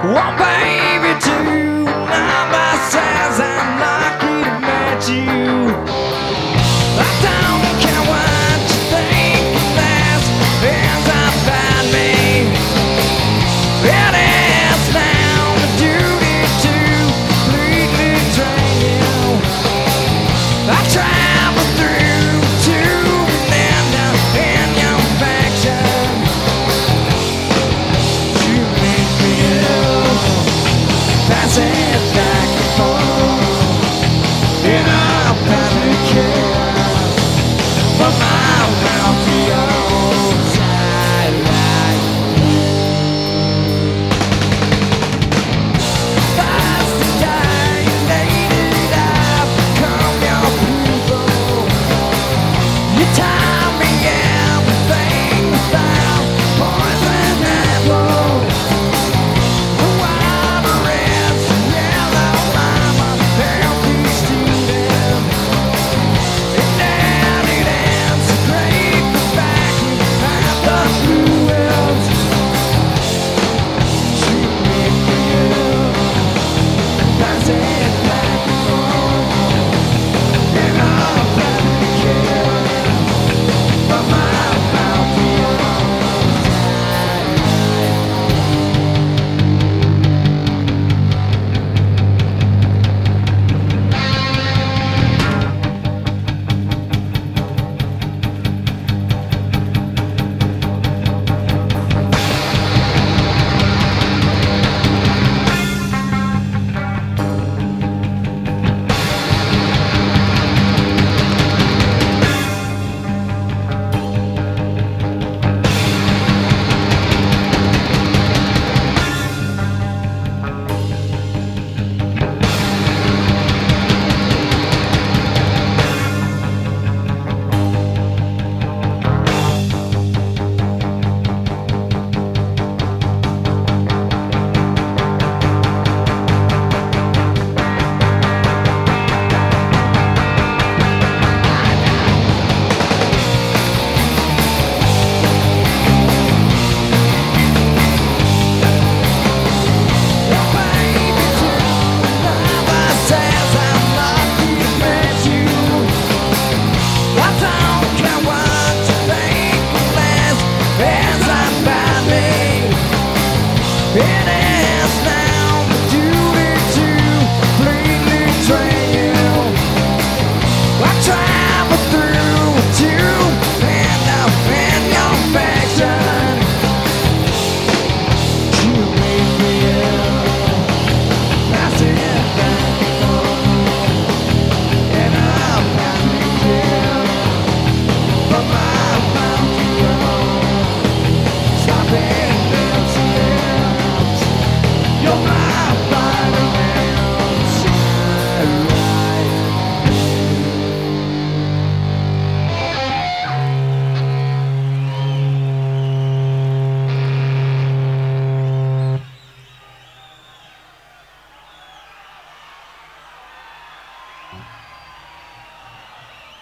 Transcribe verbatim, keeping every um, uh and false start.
Oh, baby, tonight says I'm lucky to meet you. I don't care what you think of this, hands up at me. It is now my duty to completely drain you. I travel through to an end in your affection. You make me ill, pass it back and forth in a panic kiss from my mouth to your satellite. That's the day, lady, I've become your pupil. You taught me everything without poison apple. The water is yellow, I'm a healthy student. And then it ends great back at the fluids. Shoot me for you, pass it back and forth in a panic kiss from my mouth to your You're my final